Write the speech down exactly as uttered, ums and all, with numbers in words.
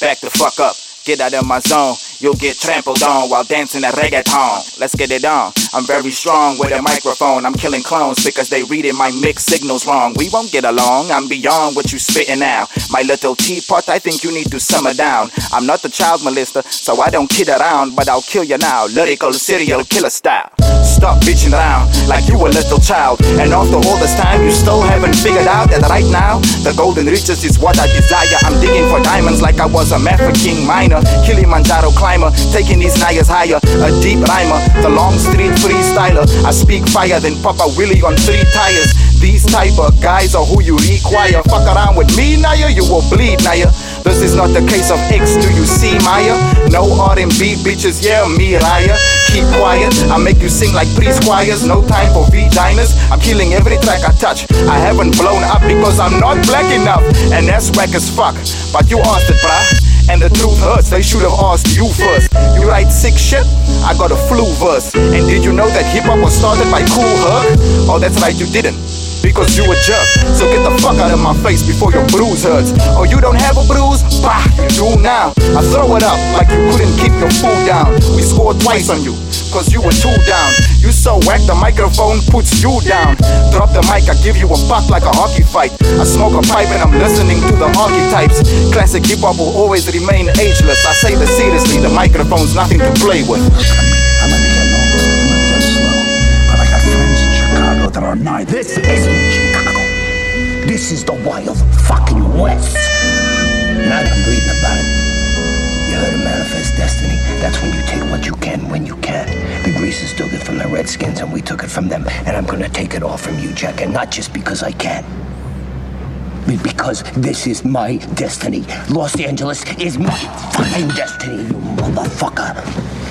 back the fuck up. Get out of my zone, you'll get trampled on while dancing at reggaeton. Let's get it on. I'm very strong with a microphone. I'm killing clones because they reading my mixed signals wrong. We won't get along, I'm beyond what you spitting now. My little teapot, I think you need to simmer down. I'm not the child molester, so I don't kid around, but I'll kill you now, lyrical serial killer style. Stop bitching around like you a little child. And after all this time, you still haven't figured out that right now the golden riches is what I desire. I'm digging for diamonds like I was a Maverick King miner, Kilimanjaro climber, taking these niggas higher. A deep rhymer, the long street freestyler. I speak fire, then Papa Willie on three tires. These type of guys are who you require. Fuck around with me, Naya, you will bleed, Naya. This is not the case of X, do you see, Maya? No R and B bitches, yeah, me, Raya. Keep quiet, I make you sing like priest choirs. No time for vaginas, I'm killing every track I touch. I haven't blown up because I'm not black enough, and that's whack as fuck. But you asked it, bruh. And the truth hurts, they should have asked you first. You write sick shit, I got a flu verse. And did you know that hip-hop was started by Kool Herc? Oh, that's right, you didn't, because you a jerk. So get the fuck out of my face before your bruise hurts. Oh, you don't have a bruise? Bah, you do now. I throw it up like you couldn't keep your food down. We scored twice on you, cause you were two down. You so whack, the microphone puts you down. Drop the mic, I give you a buck like a hockey fight. I smoke a pipe and I'm listening to the archetypes. Classic hip-hop will always remain ageless. I say this seriously, the microphone's nothing to play with. I'm gonna get low, I'm gonna get slow, but I got friends in Chicago that are nine. This isn't Chicago. This is the wild fucking West. And I've been reading about it. You heard of Manifest Destiny? That's when you take what you can when you can. The Greasers took it from the Redskins and we took it from them. And I'm gonna take it all from you, Jack. And not just because I can. But because this is my destiny. Los Angeles is my fucking destiny, you motherfucker.